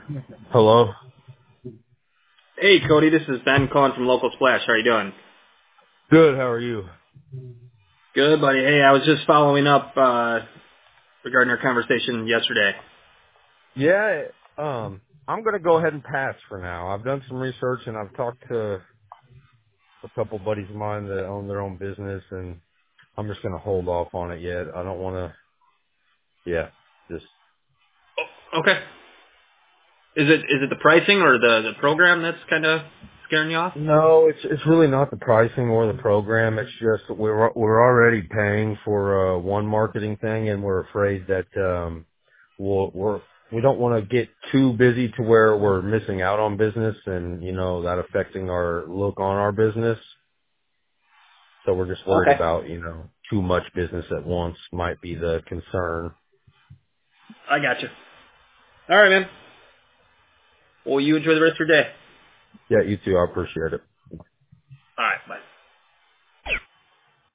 Hello. Hey, Cody, this is Ben calling from Local Splash. How are you doing? Good. How are you? Good, buddy. Hey, I was just following up regarding our conversation yesterday. Yeah. I'm gonna go ahead and pass for now. I've done some research and I've talked to a couple buddies of mine that own their own business, and I'm just gonna hold off on it yet. I don't want to. Yeah. Just Okay. Is it the pricing or the program that's kind of scaring you off? no. It's really not the pricing or the program. It's just we're already paying for one marketing thing, and we're afraid that we don't want to get too busy to where we're missing out on business and, that affecting our look on our business. So we're just worried Okay. about, too much business at once might be the concern. I got you. All right, man. Well, you enjoy the rest of your day. Yeah, you too. I appreciate it. All right. Bye.